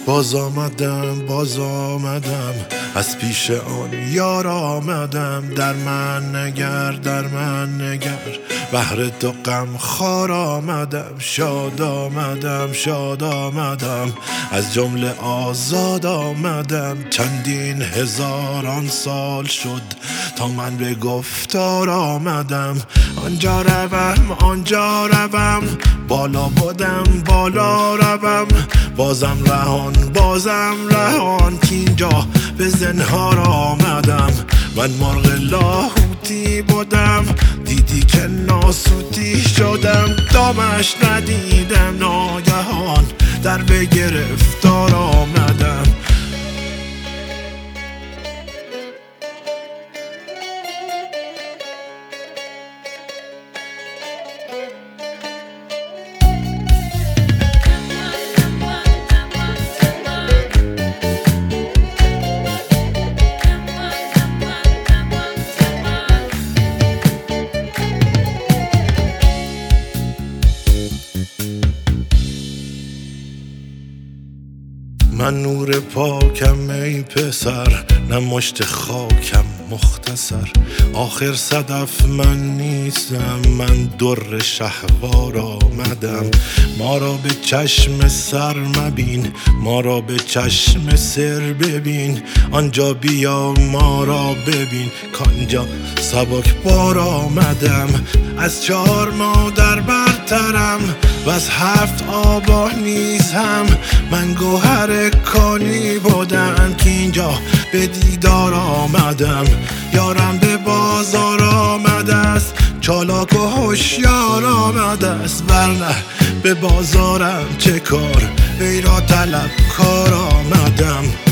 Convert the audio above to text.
باز آمدم از پیش آن یار آمدم. در من نگر بهر تو غم خوار آمدم. شاد آمدم از جمله آزاد آمدم. چندین هزاران سال شد تا من به گفتار آمدم. آنجا روم بالا بودم بالا روم. بازم رهان کینجا به زنهار آمدم. من مرغ لاهوتی بودم دیدی که ناسوتی شدم. دامش ندیدم ناگهان در به گرفتار آمدم. من نور پاکم ای پسر نه مشت خاکم مختصر. آخر صدف من نیستم من در شهوار آمدم. ما را به چشم سر مبین ما را به چشم سر ببین. آنجا بیا ما را ببین کانجا سبک بار آمدم. از 4 مادر برترم و از 7 آبا نیزم. من گوهر کانی بودم که اینجا به دیدار آمدم. یارم به بازار آمده است چالاک و هوشیار آمده است. ورنه به بازارم چه کار ای را طلب کار آمدم.